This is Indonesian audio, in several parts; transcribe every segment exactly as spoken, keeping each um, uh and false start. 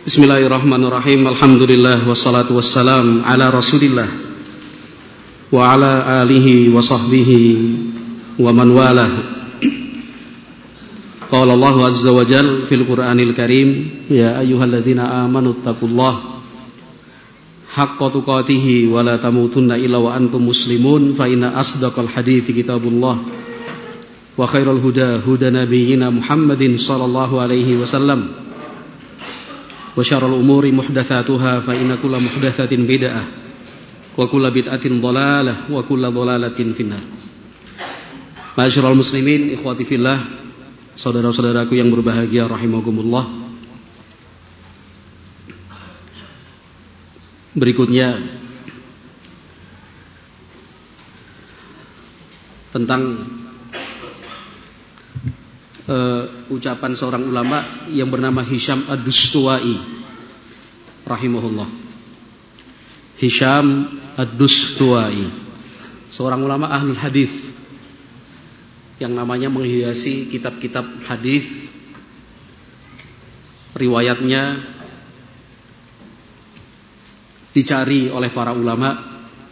Bismillahirrahmanirrahim. Alhamdulillah wassalatu wassalam ala Rasulillah wa ala alihi wa sahbihi wa man walah. Qala Allah azza wa jalla fil Qur'anil Karim, ya ayyuhalladzina amanu taqullaha haqqa tuqatih wa la tamutunna illa wa antum muslimun, fa inna asdaqal hadithi kitabullah wa khairal huda huda nabiyyina Muhammadin sallallahu alaihi wasallam wa syarrul umuri muhdatsatuha fa inna kulla muhdatsatin bid'ah wa kulla bid'atin dhalalah wa kulla dhalalatin finnar. Ma'asyiral muslimin, ikhwati fillah, saudara-saudaraku yang berbahagia rahimakumullah. Berikutnya tentang Uh, ucapan seorang ulama yang bernama Hisham Ad-Dustuwai rahimahullah. Hisham Ad-Dustuwai, seorang ulama ahlul hadis yang namanya menghiasi kitab-kitab hadis. Riwayatnya dicari oleh para ulama.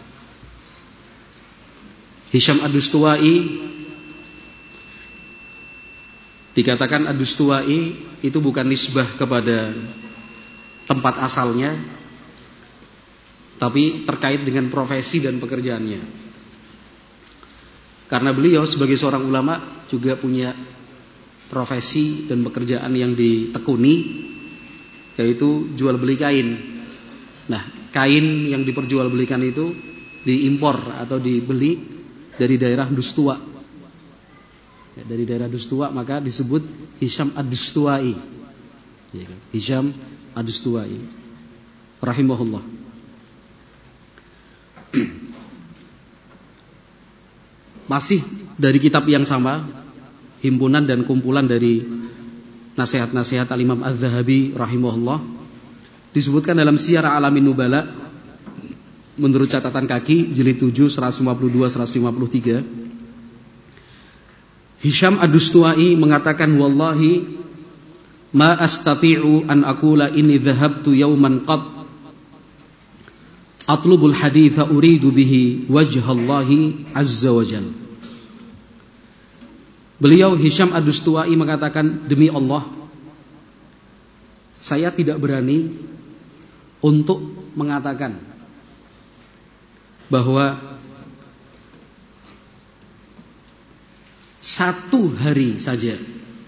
Hisham Ad-Dustuwai dikatakan Ad-Dustuwai itu bukan nisbah kepada tempat asalnya, tapi terkait dengan profesi dan pekerjaannya. Karena beliau sebagai seorang ulama juga punya profesi dan pekerjaan yang ditekuni, yaitu jual beli kain. Nah, kain yang diperjualbelikan itu diimpor atau dibeli dari daerah Dustuwa. Dari daerah Dustuwa, maka disebut Hisham Ad-Dustuwai. Hisham Ad-Dustuwai rahimahullah. Masih dari kitab yang sama, himpunan dan kumpulan dari nasihat-nasihat Al-Imam Az-Zahabi rahimahullah, disebutkan dalam Syiar A'lamin Nubala menurut catatan kaki jilid tujuh seratus lima puluh dua seratus lima puluh tiga. Hisham Ad-Dustuwai mengatakan, wallahi ma astati'u an aqula inni dhahabtu yawman qad atlubul haditha uridu bihi wajhallahi azza wa jalla. Beliau Hisham Ad-Dustuwai mengatakan, demi Allah, saya tidak berani untuk mengatakan bahwa satu hari saja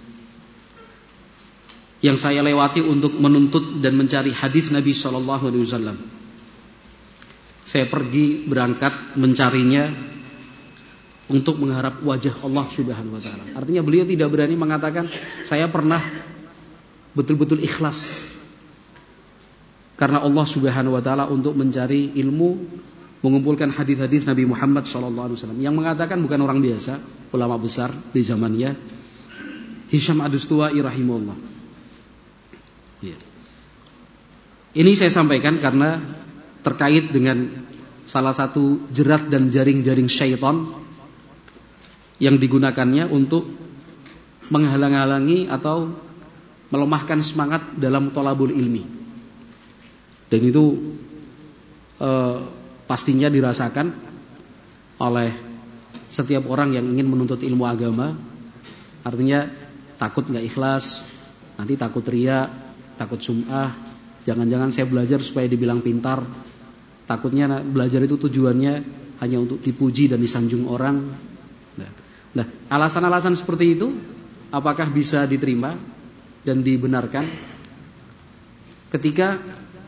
yang saya lewati untuk menuntut dan mencari hadis Nabi shallallahu alaihi wasallam, saya pergi berangkat mencarinya untuk mengharap wajah Allah subhanahu wa ta'ala. Artinya beliau tidak berani mengatakan saya pernah betul-betul ikhlas karena Allah subhanahu wa ta'ala untuk mencari ilmu, mengumpulkan hadis-hadis Nabi Muhammad shallallahu alaihi wasallam. Yang mengatakan bukan orang biasa, ulama besar di zamannya, Hisham Ad-Dustuwai rahimahullah. Ya. Ini saya sampaikan karena terkait dengan salah satu jerat dan jaring-jaring syaitan yang digunakannya untuk menghalang-halangi atau melemahkan semangat dalam thalabul ilmi. Dan itu eh, pastinya dirasakan oleh setiap orang yang ingin menuntut ilmu agama. Artinya takut gak ikhlas, nanti takut riya, takut sum'ah. Jangan-jangan saya belajar supaya dibilang pintar. Takutnya belajar itu tujuannya hanya untuk dipuji dan disanjung orang. Nah, nah alasan-alasan seperti itu apakah bisa diterima dan dibenarkan ketika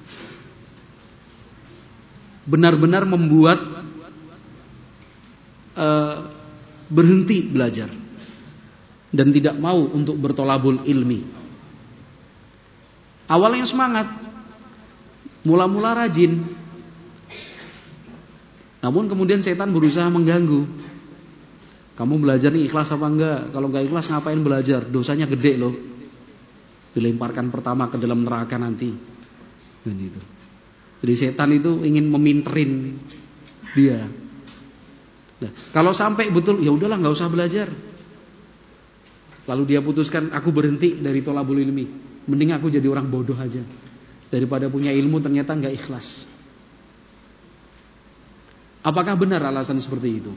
benar-benar membuat uh, berhenti belajar dan tidak mau untuk bertolabul ilmi? Awalnya semangat, mula-mula rajin, namun kemudian setan berusaha mengganggu. Kamu belajar nih ikhlas apa enggak? Kalau enggak ikhlas ngapain belajar? Dosanya gede loh, dilemparkan pertama ke dalam neraka nanti. Dan itu. Jadi setan itu ingin meminterin dia. Nah, kalau sampai betul, ya udahlah nggak usah belajar. Lalu dia putuskan, aku berhenti dari thalabul ilmi. Mending aku jadi orang bodoh aja. daripada punya ilmu ternyata nggak ikhlas. Apakah benar alasan seperti itu?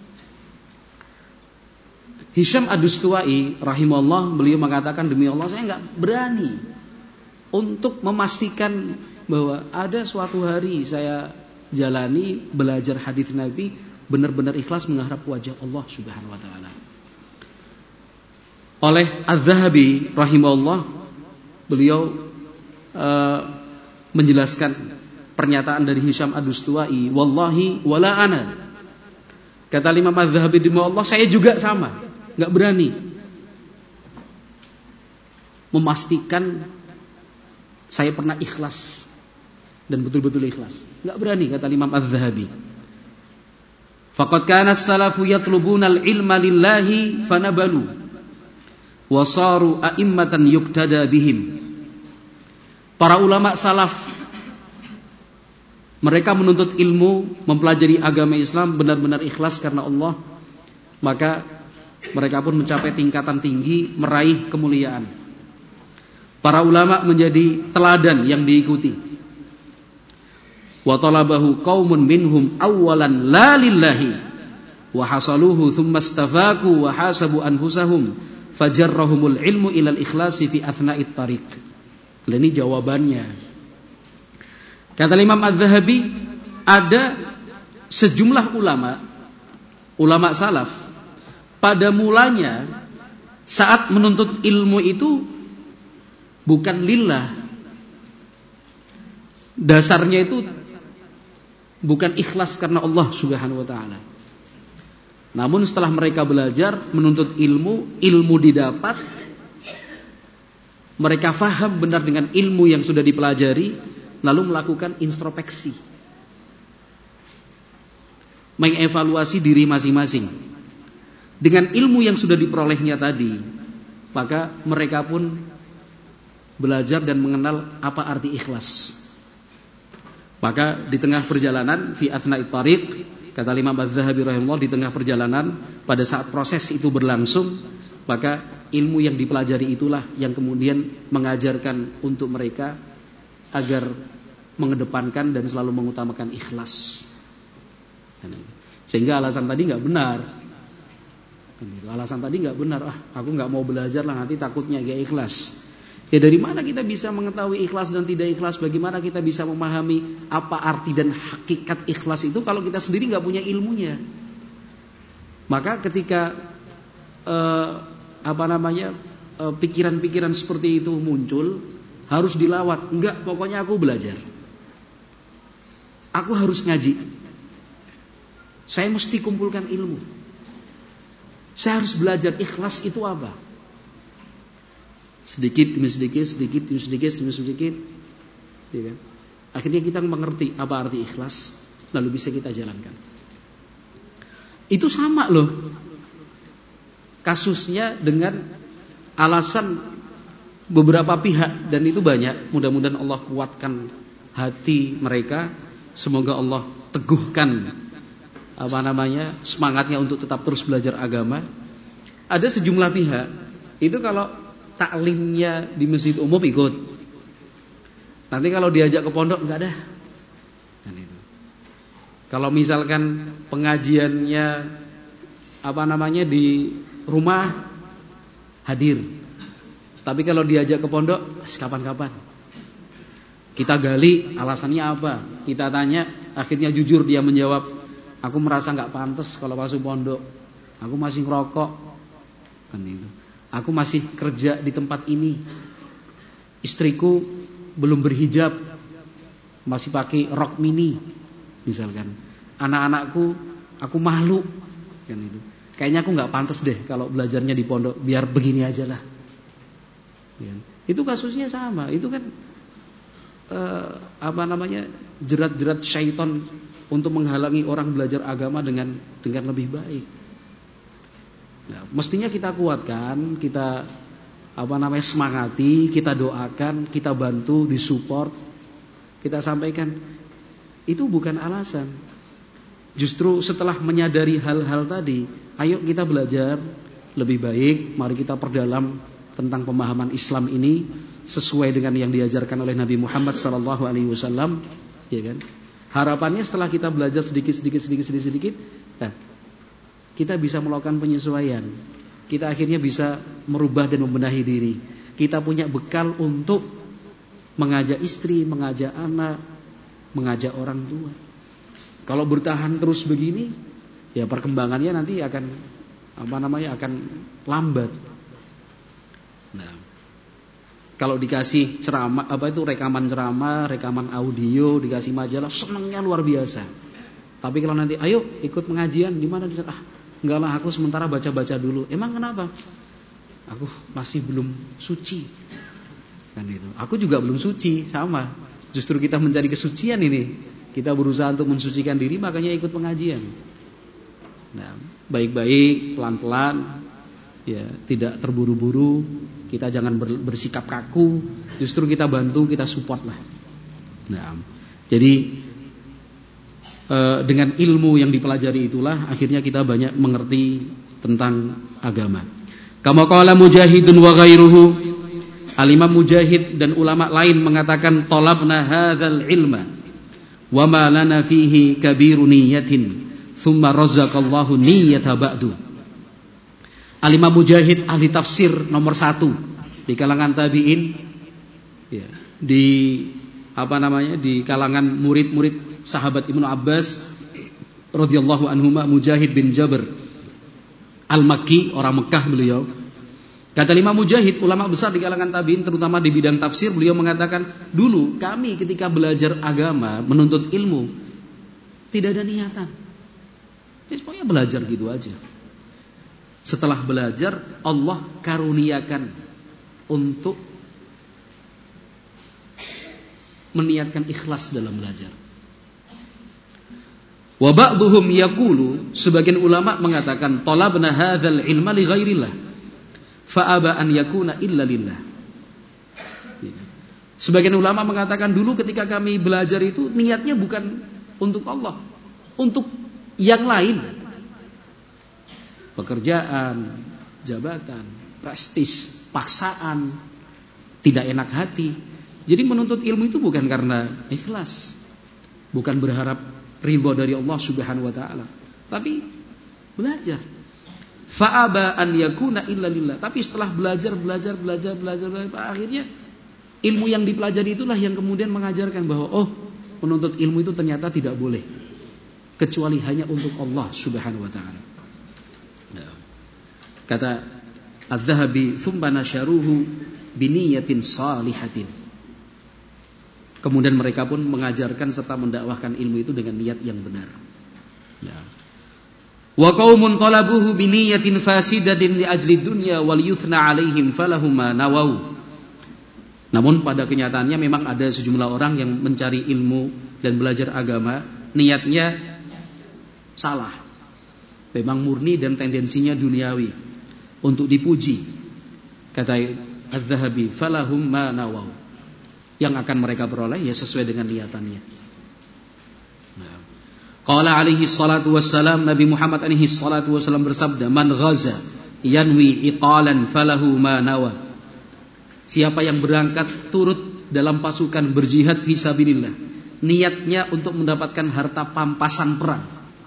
Hisham Ad-Dustuwai rahimahullah, beliau mengatakan, demi Allah saya nggak berani untuk memastikan bahwa ada suatu hari saya jalani belajar hadis Nabi benar-benar ikhlas mengharap wajah Allah Subhanahu wa taala. Oleh Az-Zahabi rahimahullah, beliau uh, menjelaskan pernyataan dari Hisham Ad-Dustuwai, wallahi wala ana. Kata Imam Az-Zahabi demi Allah saya juga sama, enggak berani memastikan saya pernah ikhlas dan betul-betul ikhlas. Enggak berani, kata Imam Az-Zahabi. Faqad kana as-salafu yatlubuna al-ilma lillahi fanabalu wa saru a'immatan yuqtada bihim. Para ulama salaf, mereka menuntut ilmu, mempelajari agama Islam benar-benar ikhlas karena Allah, maka mereka pun mencapai tingkatan tinggi, meraih kemuliaan. Para ulama menjadi teladan yang diikuti. Wa talabahu qaumun minhum awwalan la lillahi wa hasaluhu thumma istafaku wa hasabu anfusahum fajarrahumul ilmu ilal ikhlasi fi athna'it tariq. Ini jawabannya. Kata Imam Az-Zahabi, ada sejumlah ulama, ulama salaf, pada mulanya saat menuntut ilmu itu bukan lillah, dasarnya itu bukan ikhlas karena Allah Subhanahu wa taala. Namun setelah mereka belajar menuntut ilmu, ilmu didapat, mereka faham benar dengan ilmu yang sudah dipelajari, lalu melakukan introspeksi, mengevaluasi diri masing-masing dengan ilmu yang sudah diperolehnya tadi. Maka mereka pun belajar dan mengenal apa arti ikhlas. Maka di tengah perjalanan, fi athna'it tariq, kata Imam Az-Zahabi rahimahullah, di tengah perjalanan, pada saat proses itu berlangsung, maka ilmu yang dipelajari itulah yang kemudian mengajarkan untuk mereka agar mengedepankan dan selalu mengutamakan ikhlas. Sehingga alasan tadi nggak benar. Alasan tadi nggak benar. Ah, aku nggak mau belajar lah, nanti takutnya gak ikhlas. Ya dari mana kita bisa mengetahui ikhlas dan tidak ikhlas? Bagaimana kita bisa memahami apa arti dan hakikat ikhlas itu kalau kita sendiri nggak punya ilmunya? Maka ketika eh, apa namanya eh, pikiran-pikiran seperti itu muncul, harus dilawan. Enggak, pokoknya aku belajar. Aku harus ngaji. Saya mesti kumpulkan ilmu. Saya harus belajar ikhlas itu apa? Sedikit demi sedikit, sedikit demi sedikit, demi sedikit, ya kan? Akhirnya kita mengerti apa arti ikhlas, lalu bisa kita jalankan. Itu sama loh kasusnya dengan alasan beberapa pihak, dan itu banyak. Mudah-mudahan Allah kuatkan hati mereka, semoga Allah teguhkan apa namanya semangatnya untuk tetap terus belajar agama. Ada sejumlah pihak itu kalau taklimnya di masjid umum ikut, nanti kalau diajak ke pondok enggak ada. Kan itu. Kalau misalkan pengajiannya apa namanya di rumah hadir, tapi kalau diajak ke pondok kapan-kapan. Kita gali alasannya apa, kita tanya, akhirnya jujur dia menjawab, aku merasa enggak pantas kalau masuk pondok, aku masih ngerokok. Kan itu. Aku masih kerja di tempat ini, istriku belum berhijab, masih pakai rok mini, misalkan. Anak-anakku, aku malu, kan itu. Kayaknya aku nggak pantas deh kalau belajarnya di pondok, biar begini aja lah. Ya. Itu kasusnya sama, itu kan eh, apa namanya jerat-jerat syaitan untuk menghalangi orang belajar agama dengan dengan lebih baik. Nah, mestinya kita kuatkan, kita apa namanya semangati, kita doakan, kita bantu, disupport, kita sampaikan. Itu bukan alasan. Justru setelah menyadari hal-hal tadi, ayo kita belajar lebih baik, mari kita perdalam tentang pemahaman Islam ini sesuai dengan yang diajarkan oleh Nabi Muhammad sallallahu alaihi wasallam, ya kan? Harapannya setelah kita belajar sedikit sedikit sedikit sedikit sedikit, nah, kita bisa melakukan penyesuaian. Kita akhirnya bisa merubah dan membenahi diri. Kita punya bekal untuk mengajak istri, mengajak anak, mengajak orang tua. Kalau bertahan terus begini, ya perkembangannya nanti akan apa namanya akan lambat. Nah, kalau dikasih ceramah apa itu rekaman ceramah, rekaman audio, dikasih majalah, senangnya luar biasa. Tapi kalau nanti ayo ikut pengajian di mana? Ah, enggak lah, aku sementara baca-baca dulu. Emang kenapa? Aku masih belum suci. Kan itu. Aku juga belum suci, sama. Justru kita mencari kesucian ini. Kita berusaha untuk mensucikan diri, makanya ikut pengajian. Nah, baik-baik, pelan-pelan, ya, tidak terburu-buru. Kita jangan bersikap kaku. Justru kita bantu, kita support lah. Nah, jadi dengan ilmu yang dipelajari itulah akhirnya kita banyak mengerti tentang agama. Kama qala Mujahidun wa ghairuhu, Al-Imam Mujahid dan ulama lain mengatakan talabna hadzal ilma wa ma lana fihi kabiru niyatin thumma razaqallahu niyyata ba'du. Al-Imam Mujahid ahli tafsir nomor satu di kalangan tabi'in, ya, di apa namanya di kalangan murid-murid sahabat Ibnu Abbas radhiyallahu anhuma, Mujahid bin Jabr Al-Makki, orang Mekah beliau. Kata Imam Mujahid, ulama besar di kalangan tabi'in terutama di bidang tafsir, beliau mengatakan, dulu kami ketika belajar agama, menuntut ilmu, tidak ada niatan. Ya, pokoknya belajar gitu aja. Setelah belajar, Allah karuniakan untuk meniatkan ikhlas dalam belajar. Wa ba'dhum yaqulu, sebagian ulama mengatakan talabna hadzal ilma li ghairillah fa aba an yakuna illa lillah. Sebagian ulama mengatakan dulu ketika kami belajar itu niatnya bukan untuk Allah, untuk yang lain. Pekerjaan, jabatan, prestis, paksaan, tidak enak hati. Jadi menuntut ilmu itu bukan karena ikhlas, bukan berharap ridha dari Allah Subhanahu wa taala, tapi belajar. Fa'aba an yakuna illa lillah. Tapi setelah belajar, belajar, belajar, belajar, belajar, akhirnya ilmu yang dipelajari itulah yang kemudian mengajarkan bahwa oh, menuntut ilmu itu ternyata tidak boleh kecuali hanya untuk Allah Subhanahu wa taala. Nah, kata Az-Zahabi, "Tsumma nasyaruhu biniyatin salihatin." Kemudian mereka pun mengajarkan serta mendakwahkan ilmu itu dengan niat yang benar. Ya. Wa qaumun talabuhu bi niyatin fasidatin li ajli dunya wal yuthna alaihim falahum ma nawau. Namun pada kenyataannya memang ada sejumlah orang yang mencari ilmu dan belajar agama, niatnya salah. Memang murni dan tendensinya duniawi, untuk dipuji. Kata Az-Zahabi, falahum ma nawau. Yang akan mereka peroleh ya sesuai dengan niatannya. Nah. Qala alaihi salatu wassalam, Nabi Muhammad alaihi salatu wassalam bersabda, man ghaza yanwi iqalan falahu ma nawa. Siapa yang berangkat turut dalam pasukan berjihad fi sabilillah, niatnya untuk mendapatkan harta pampasan perang.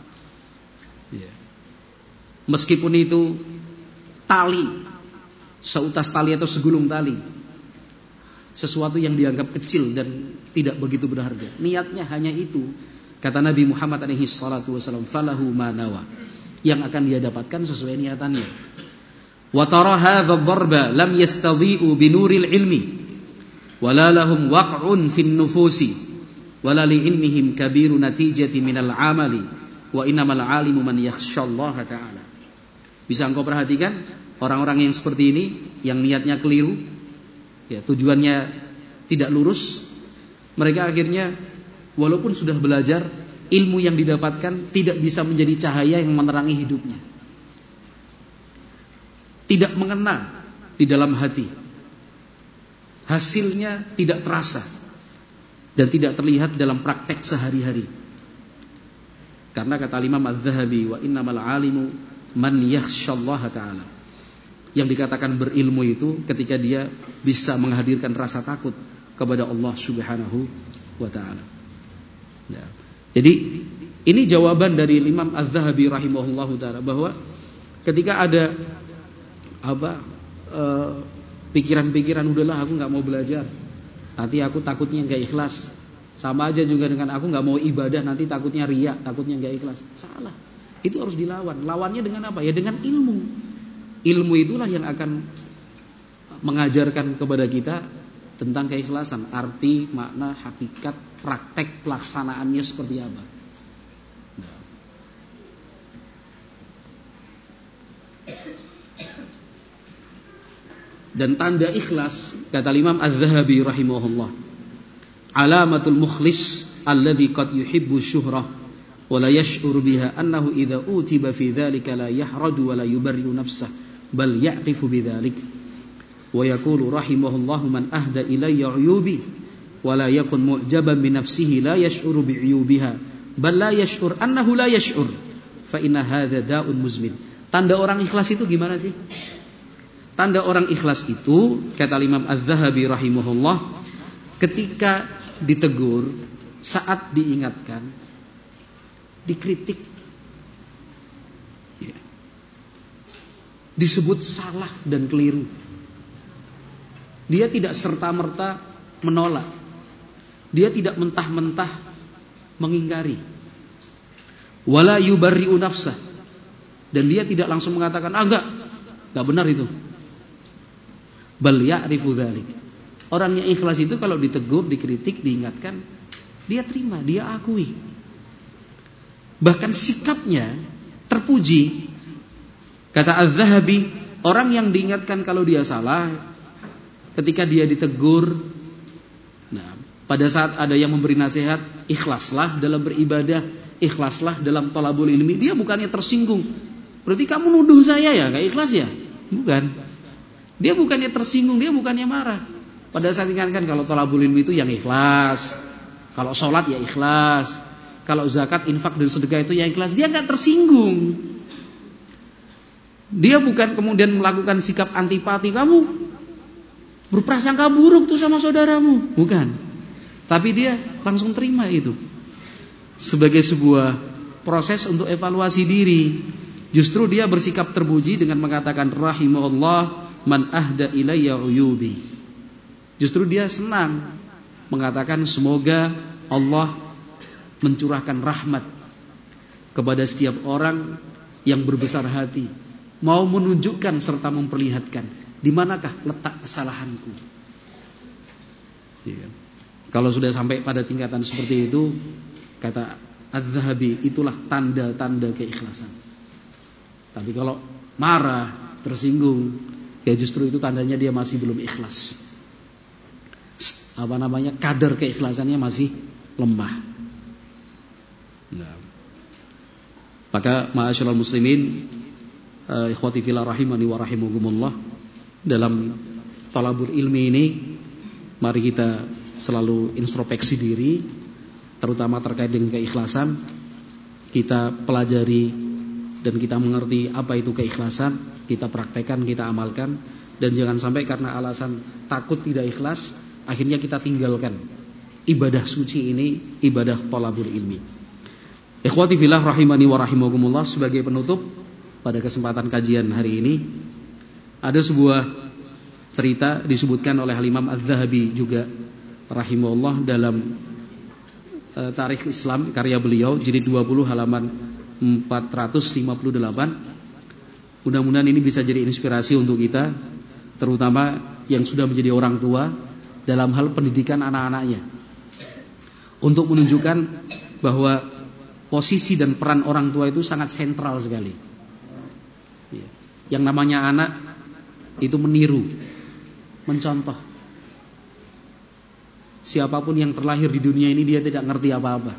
Ya. Meskipun itu tali, seutas tali atau segulung tali, sesuatu yang dianggap kecil dan tidak begitu berharga, niatnya hanya itu, kata Nabi Muhammad alaihi salatu wasallam, falahu ma nawa, yang akan dia dapatkan sesuai niatannya. Wa tara hadha ad-darba lam yastadhi'u bi nuril ilmi wala lahum waq'un fin nufusi wala li ilmihim kabiru natijati minal amali wa innamal alimu man yakhshallaha ta'ala. Bisa engkau perhatikan orang-orang yang seperti ini, yang niatnya keliru, ya, tujuannya tidak lurus, mereka akhirnya walaupun sudah belajar, ilmu yang didapatkan tidak bisa menjadi cahaya yang menerangi hidupnya, tidak mengena di dalam hati, hasilnya tidak terasa dan tidak terlihat dalam praktek sehari-hari. Karena kata Imam Az-Zahabi, wa innamal alimu man yakhshallaha ta'ala. yang dikatakan berilmu itu ketika dia bisa menghadirkan rasa takut kepada Allah Subhanahu wa taala. Ya. Jadi ini jawaban dari Imam Az-Zahabi rahimahullahu taala bahwa ketika ada apa uh, pikiran-pikiran udahlah aku nggak mau belajar, nanti aku takutnya nggak ikhlas. Sama aja juga dengan aku nggak mau ibadah, nanti takutnya riya, takutnya nggak ikhlas. Salah. Itu harus dilawan. Lawannya dengan apa? Ya dengan ilmu. Ilmu itulah yang akan mengajarkan kepada kita tentang keikhlasan, arti, makna, hakikat, praktek pelaksanaannya seperti apa. Nah. Dan tanda ikhlas, kata Imam Az-Zahabi rahimahullah, alamatul mukhlis alladhi qad yuhibbu syuhrah wa la yash'uru biha annahu idza utiba fi dzalika la yahraju wa la yubarri'u nafsah bal ya'rifu bidzalik wa yaqulu rahimahullahu man ahda ilayya 'uyubi wa la yakun mu'jaban bi nafsihi la yash'uru bi 'uyubiha bal la yash'ur annahu la yash'ur fa inna hadza da'un muzmin. Tanda orang ikhlas itu gimana sih? Tanda orang ikhlas itu, kata Imam Az-Zahabi rahimahullah, ketika ditegur, saat diingatkan, dikritik, ya, disebut salah dan keliru, dia tidak serta-merta menolak, dia tidak mentah-mentah mengingkari, wala yubarri'u nafsah, dan dia tidak langsung mengatakan ah enggak, enggak benar itu. Bal ya'rifu dzalik. Orang yang ikhlas itu kalau ditegur, dikritik, diingatkan, dia terima, dia akui. Bahkan sikapnya terpuji. Kata Az-Zahabi, orang yang diingatkan kalau dia salah, ketika dia ditegur, nah, pada saat ada yang memberi nasihat, ikhlaslah dalam beribadah, ikhlaslah dalam thalabul ilmi, dia bukannya tersinggung. Berarti kamu nuduh saya ya, gak ikhlas ya? Bukan. Dia bukannya tersinggung, dia bukannya marah. Pada saat ingatkan kalau thalabul ilmi itu yang ikhlas, kalau sholat ya ikhlas, kalau zakat, infak dan sedekah itu ya ikhlas, dia nggak tersinggung. Dia bukan kemudian melakukan sikap antipati, kamu berprasangka buruk tuh sama saudaramu, bukan. Tapi dia langsung terima itu sebagai sebuah proses untuk evaluasi diri. Justru dia bersikap terpuji dengan mengatakan rahimahullah man ahda ilayya uyubi. Justru dia senang mengatakan semoga Allah mencurahkan rahmat kepada setiap orang yang berbesar hati, mau menunjukkan serta memperlihatkan di manakah letak kesalahanku. Ya. Kalau sudah sampai pada tingkatan seperti itu, kata Az-Zahabi, itulah tanda-tanda keikhlasan. Tapi kalau marah, tersinggung, ya justru itu tandanya dia masih belum ikhlas. Apa namanya? Kadar keikhlasannya masih lemah. Nah. Maka ma'asyiral muslimin, uh, ikhwati fillah rahimani wa rahimakumullah, dalam thalabul ilmi ini mari kita selalu introspeksi diri, terutama terkait dengan keikhlasan. Kita pelajari dan kita mengerti apa itu keikhlasan, kita praktekkan, kita amalkan, dan jangan sampai karena alasan takut tidak ikhlas akhirnya kita tinggalkan ibadah suci ini, ibadah thalabul ilmi. Ikhwati fillah rahimani wa rahimakumullah, sebagai penutup pada kesempatan kajian hari ini, ada sebuah cerita disebutkan oleh Imam Az-Zahabi juga rahimahullah dalam uh, Tarikh Islam karya beliau jilid dua puluh halaman empat ratus lima puluh delapan. Mudah-mudahan ini bisa jadi inspirasi untuk kita, terutama yang sudah menjadi orang tua, dalam hal pendidikan anak-anaknya, untuk menunjukkan bahwa posisi dan peran orang tua itu sangat sentral sekali. Yang namanya anak itu meniru, mencontoh. Siapapun yang terlahir di dunia ini, dia tidak ngerti apa-apa.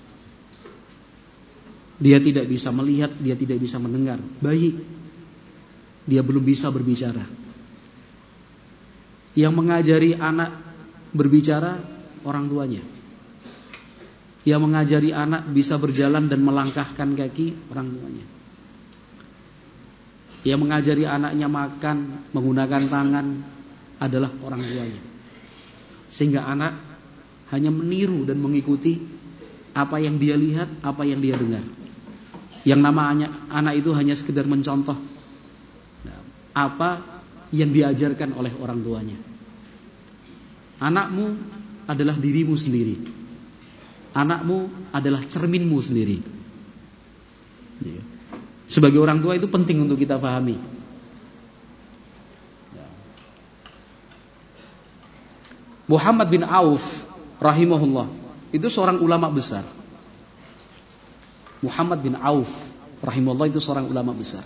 Dia tidak bisa melihat, dia tidak bisa mendengar. Bayi, dia belum bisa berbicara. Yang mengajari anak berbicara, orang tuanya. Yang mengajari anak bisa berjalan dan melangkahkan kaki, orang tuanya. Yang mengajari anaknya makan, menggunakan tangan adalah orang tuanya. Sehingga anak hanya meniru dan mengikuti apa yang dia lihat, apa yang dia dengar. Yang namanya anak itu hanya sekedar mencontoh apa yang diajarkan oleh orang tuanya. Anakmu adalah dirimu sendiri. Anakmu adalah cerminmu sendiri. Sebagai orang tua itu penting untuk kita pahami. Muhammad bin Auf rahimahullah itu seorang ulama besar. Muhammad bin Auf rahimahullah itu seorang ulama besar.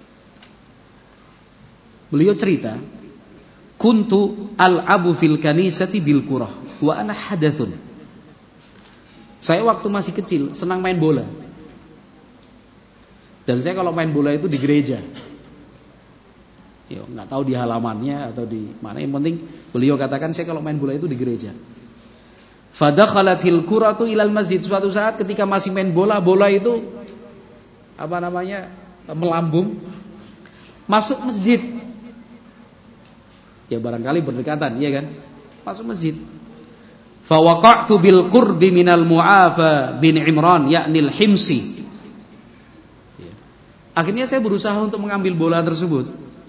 Beliau cerita, kuntu al-abu fil kanisati bil qurah wa ana hadathun. Saya waktu masih kecil senang main bola. Dan saya kalau main bola itu di gereja. Ya, nggak tahu di halamannya atau di mana. Yang penting beliau katakan saya kalau main bola itu di gereja. Fadakhalatil quratu ilal masjid. Suatu saat ketika masih main bola, bola itu apa namanya? melambung masuk masjid. Ya barangkali berdekatan, iya kan? Masuk masjid. Fa waqa'tu bil qurbi minal Mu'afa bin Imran yakni al-Himsi. Akhirnya saya berusaha untuk mengambil bola tersebut.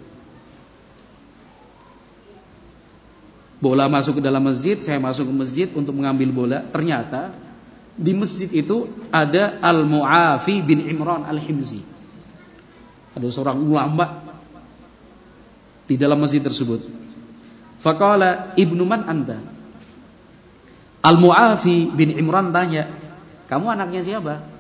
Bola masuk ke dalam masjid, saya masuk ke masjid untuk mengambil bola. Ternyata di masjid itu ada Al-Mu'afi bin Imran Al-Himsi. Ada seorang ulama di dalam masjid tersebut. Faqala ibnu man anta? Al-Mu'afi bin Imran tanya, kamu anaknya siapa?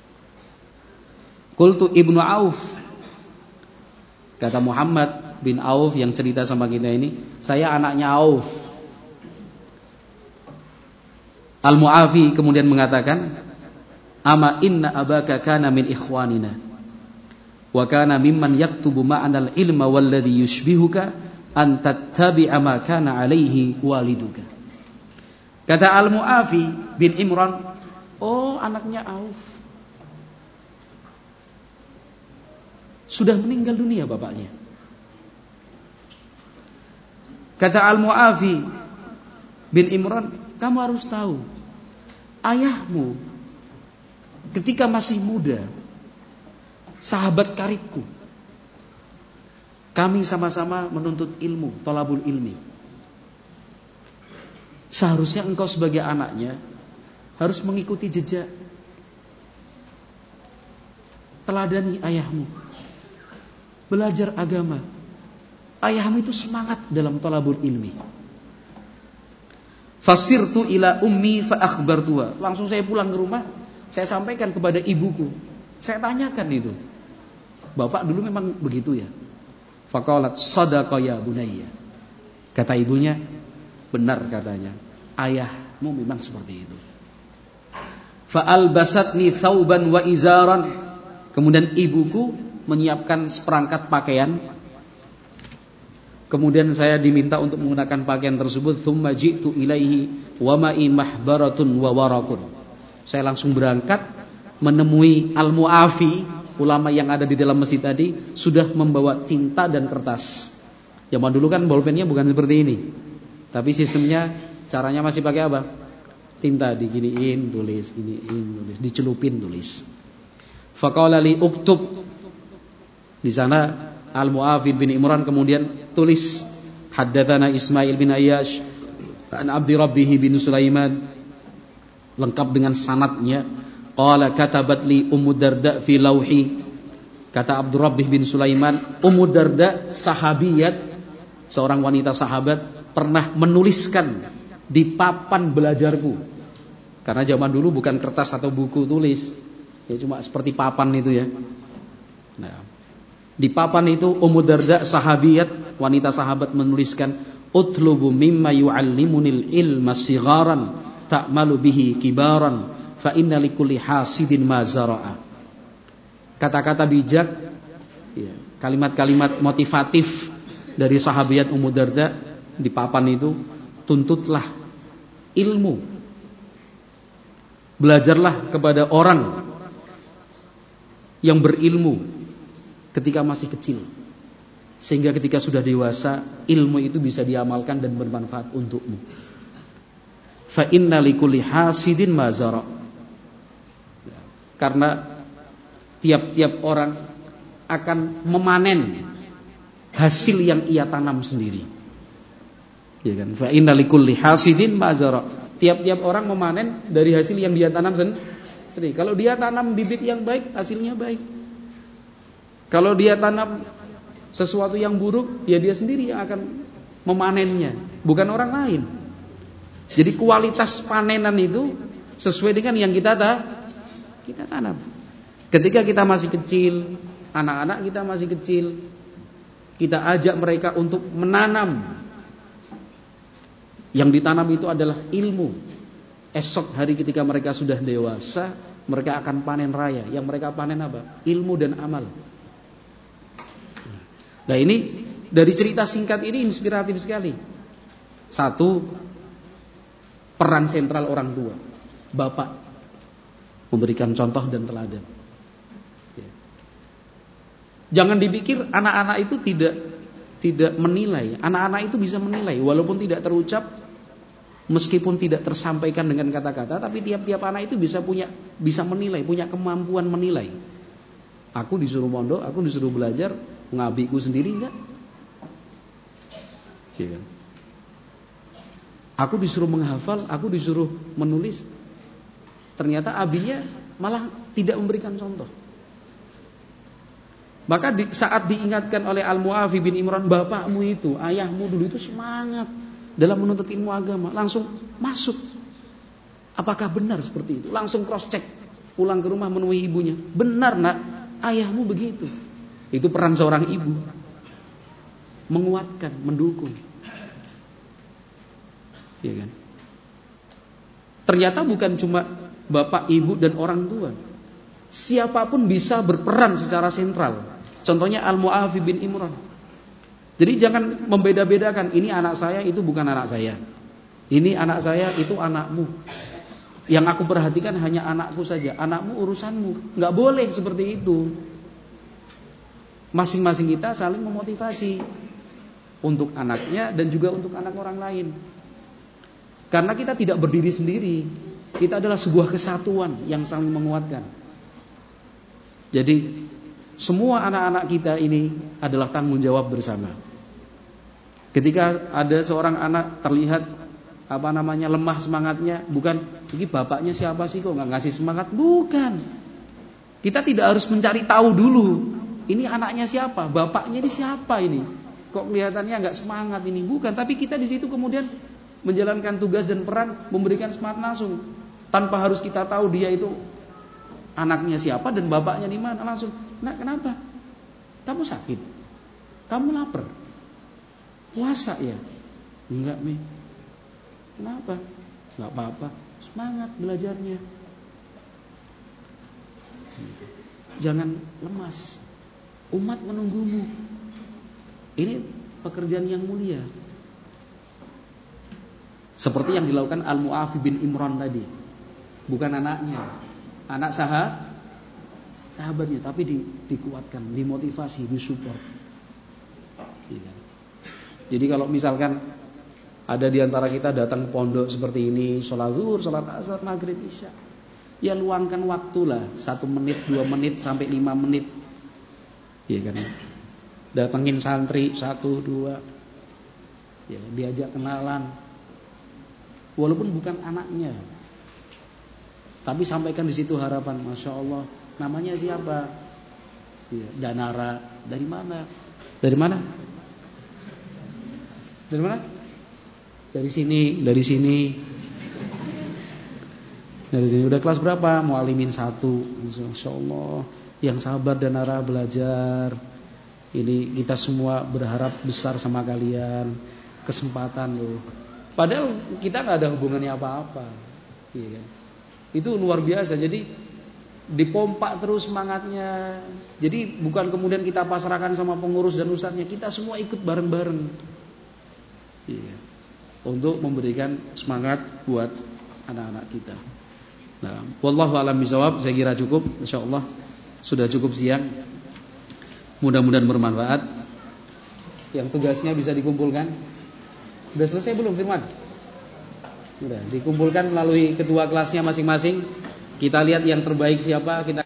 Qultu ibnu Auf. Kata Muhammad bin Auf yang cerita sama kita ini, saya anaknya Auf. Al-Mu'afi kemudian mengatakan, ama inna abaka kana min ikhwanina wa kana mimman yaktubu ma'ana al-ilma walladhi yushbihuka an tattabi'a ma kana alaihi waliduka. Kata Al-Mu'afi bin Imran, oh anaknya Auf. Sudah meninggal dunia bapaknya. Kata Al-Mu'afi bin Imran, kamu harus tahu, ayahmu ketika masih muda, sahabat karibku, kami sama-sama menuntut ilmu, thalabul ilmi. Seharusnya engkau sebagai anaknya harus mengikuti jejak, teladani ayahmu, belajar agama. Ayahmu itu semangat dalam thalabul ilmi. Fasirtu ila ummi fa akhbartuha. Langsung saya pulang ke rumah, saya sampaikan kepada ibuku. Saya tanyakan itu, bapak dulu memang begitu ya? Faqalat sadaqa ya bunayya. Kata ibunya, benar katanya, ayahmu memang seperti itu. Fa albasatni thauban wa izaran. Kemudian ibuku menyiapkan seperangkat pakaian. Kemudian saya diminta untuk menggunakan pakaian tersebut. Tsumma ji'tu ilaihi wa ma'i mahbaratun wa warakun. Saya langsung berangkat menemui Al-Mu'afi, ulama yang ada di dalam masjid tadi, sudah membawa tinta dan kertas. Zaman dulu kan bolpennya bukan seperti ini, tapi sistemnya caranya masih pakai apa? Tinta diginiin, tulis, giniin, tulis, dicelupin, tulis. Faqala li uktub. Di sana Al-Mu'afi bin Imran kemudian tulis, haddatsana Ismail bin Ayyash an Abdi Rabbih bin Sulaiman, lengkap dengan sanadnya. Qala katabat li Ummu Darda fi lauhi. Kata Abdul Rabbih bin Sulaiman, Ummu Darda sahabiyat, seorang wanita sahabat, pernah menuliskan di papan belajarku. Karena zaman dulu bukan kertas atau buku tulis, ya cuma seperti papan itu ya. Nah, di papan itu Ummu Darda sahabiyat, wanita sahabat, menuliskan, utlubu mimma yu'allimunil ilma sigharan ta'malu bihi kibaran fa inna likulli hasidin ma zara'a. Kata-kata bijak, ya, kalimat-kalimat motivatif dari sahabiat Ummu Darda di papan itu, tuntutlah ilmu, belajarlah kepada orang yang berilmu, ketika masih kecil, sehingga ketika sudah dewasa ilmu itu bisa diamalkan dan bermanfaat untukmu. Fa inna likulli hasidin ma zara. Karena tiap-tiap orang akan memanen hasil yang ia tanam sendiri. Ya kan? Fa inna likulli hasidin ma zara. Tiap-tiap orang memanen dari hasil yang dia tanam sendiri. Kalau dia tanam bibit yang baik, hasilnya baik. Kalau dia tanam sesuatu yang buruk, ya dia sendiri yang akan memanennya, bukan orang lain. Jadi kualitas panenan itu sesuai dengan yang kita ta, kita tanam. Ketika kita masih kecil, anak-anak kita masih kecil, kita ajak mereka untuk menanam. Yang ditanam itu adalah ilmu. Esok hari ketika mereka sudah dewasa, mereka akan panen raya. Yang mereka panen apa? Ilmu dan amal. Nah ini dari cerita singkat ini inspiratif sekali. Satu, peran sentral orang tua, bapak, memberikan contoh dan teladan. Ya. Jangan dipikir anak-anak itu tidak tidak menilai. Anak-anak itu bisa menilai, walaupun tidak terucap, meskipun tidak tersampaikan dengan kata-kata, tapi tiap-tiap anak itu bisa punya bisa menilai, punya kemampuan menilai. Aku disuruh mondok, aku disuruh belajar, ngabiku sendiri enggak? Ya kan? Aku disuruh menghafal, aku disuruh menulis. Ternyata abinya malah tidak memberikan contoh. Maka di, saat diingatkan oleh Al-Mu'afi bin Imran, bapakmu itu, ayahmu dulu itu semangat dalam menuntut ilmu agama, langsung masuk. Apakah benar seperti itu? Langsung cross check, pulang ke rumah menemui ibunya. Benar nak, ayahmu begitu. Itu peran seorang ibu, menguatkan, mendukung. Ya kan? Ternyata bukan cuma bapak, ibu dan orang tua. Siapapun bisa berperan secara sentral. Contohnya Al-Mu'afi bin Imran. Jadi jangan membeda-bedakan, ini anak saya, itu bukan anak saya. Ini anak saya, itu anakmu. Yang aku perhatikan hanya anakku saja. Anakmu urusanmu. Nggak boleh seperti itu. Masing-masing kita saling memotivasi untuk anaknya dan juga untuk anak orang lain. Karena kita tidak berdiri sendiri, kita adalah sebuah kesatuan yang saling menguatkan. Jadi semua anak-anak kita ini adalah tanggung jawab bersama. Ketika ada seorang anak terlihat apa namanya lemah semangatnya, bukan ini bapaknya siapa sih kok nggak ngasih semangat, bukan. Kita tidak harus mencari tahu dulu. Ini anaknya siapa, bapaknya ini siapa ini? Kok kelihatannya nggak semangat ini? Bukan, tapi kita di situ kemudian menjalankan tugas dan peran, memberikan semangat langsung, tanpa harus kita tahu dia itu anaknya siapa dan bapaknya di mana. Langsung, nah kenapa? Kamu sakit? Kamu lapar? Puasa ya? Enggak Mi. Kenapa? Enggak apa-apa. Semangat belajarnya. Jangan lemas. Umat menunggumu. Ini pekerjaan yang mulia. Seperti yang dilakukan Al-Mu'afi bin Imran tadi. Bukan anaknya, anak sahabat, sahabatnya, tapi di, dikuatkan, dimotivasi, disupport. Jadi kalau misalkan ada di antara kita datang ke pondok seperti ini, sholat zuhur, sholat asar, maghrib, isya, ya luangkan waktulah satu menit, dua menit sampai lima menit, ya kan? Datangin santri satu, dua, ya diajak kenalan. Walaupun bukan anaknya, tapi sampaikan di situ harapan. Masya Allah, namanya siapa? Ya, Danara. Dari mana? Dari mana? Dari mana? Dari sini, dari sini. Dari sini. Udah kelas berapa? Mualimin satu. Masya Allah, yang sabar Danara belajar. Ini kita semua berharap besar sama kalian. Kesempatan loh. Padahal kita nggak ada hubungannya apa-apa, iya kan? Itu luar biasa. Jadi dipompa terus semangatnya. Jadi bukan kemudian kita pasrahkan sama pengurus dan ustadznya, kita semua ikut bareng-bareng, iya, untuk memberikan semangat buat anak-anak kita. Nah, wallahu a'lam bishawab. Saya kira cukup, insyaallah sudah cukup siang. Mudah-mudahan bermanfaat. Yang tugasnya bisa dikumpulkan. Sudah selesai belum Firman? Sudah dikumpulkan melalui ketua kelasnya masing-masing. Kita lihat yang terbaik siapa, kita